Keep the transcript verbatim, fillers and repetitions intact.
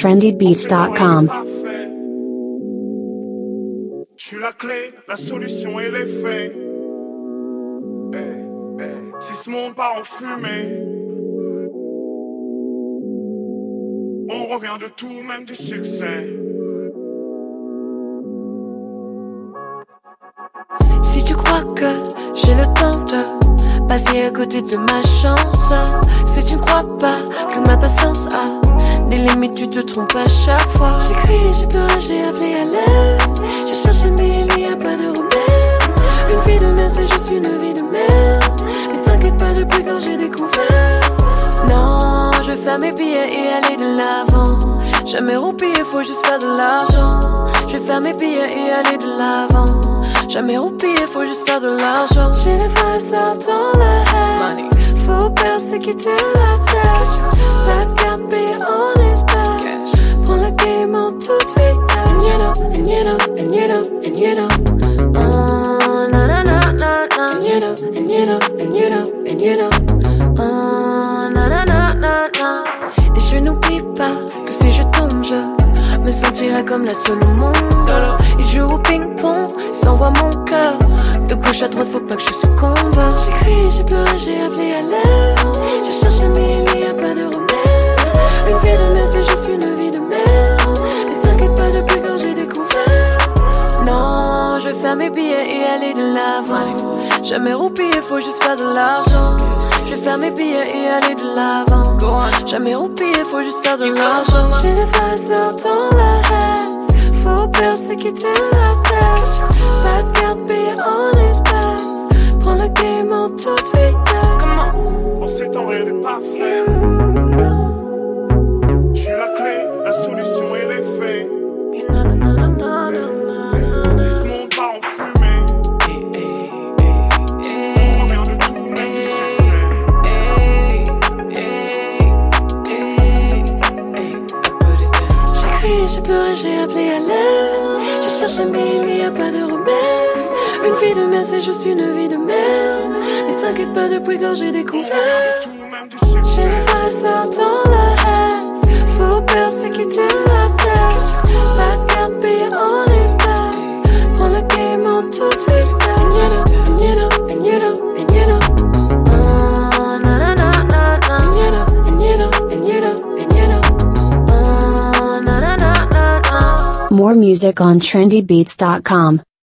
trendy beats dot com. Je suis la clé, la solution et les faits. Hey, hey. Si ce monde part en fumée, on revient de tout, même du succès. Si tu crois que j'ai le temps de passer à côté de ma chance, si tu ne crois pas que ma patience a des limites, tu te trompes à chaque fois. J'ai crié, j'ai pleuré, j'ai appelé à l'aide. J'ai cherché mais il n'y a pas de remède. Une vie de merde, c'est juste une vie de merde. Mais t'inquiète pas, depuis quand j'ai découvert. Non, je vais faire mes billets et aller de l'avant. Jamais roupiller, faut juste faire de l'argent. Je vais faire mes billets et aller de l'avant. Jamais roupiller, faut juste faire de l'argent. J'ai des frères dans la haine. Faut persécuter la tête. Pas de carte payée en espèces. Prends la game en toute vitesse. And you know, and you know, and you know, and you know. Oh, na na na na na. And you know, and you know, and you know, and you know. Oh, na na na na na. Et je n'oublie pas que si je tombe, je me sentirai comme la seule au monde. Il joue au ping-pong, s'envoie mon cœur. De gauche à droite, faut pas que je succombe. J'ai crié, j'ai pleuré, j'ai appelé à l'aide. J'ai cherché mais il n'y a pas de remède. Une vie de merde, c'est juste une vie de merde. Mais t'inquiète pas, depuis quand j'ai découvert. Non, je vais faire mes billets et aller de l'avant. Jamais roupiller, faut juste faire de l'argent. Je vais faire mes billets et aller de l'avant. Jamais roupiller, faut juste faire de l'argent. J'ai des frères dans la haine. Faut persécuter la tête. Pas de carte payée en espèces. Prends la game en toute vitesse. Comment on s'est en rien parfait. Je suis la clé, la solution et les faits. Si ce monde part en fumée, on revient de tout, même du succès. J'ai crié, j'ai pleuré, j'ai appelé à l'aide. J'ai cherché mais il n'y a pas de remède. Une vie de merde, c'est juste une vie de merde. Mais t'inquiète pas, depuis quand j'ai découvert. J'ai des frères et sœurs dans la haine. Faut persécuter la tête. Pas de carte payée en espèces. Prends la game en toute vitesse. And you know, and you know, and you know, and you know. Oh, na na na na na. And you know, and you know, and you know, and you know. Oh, na na na na na. More music on trendy beats dot com.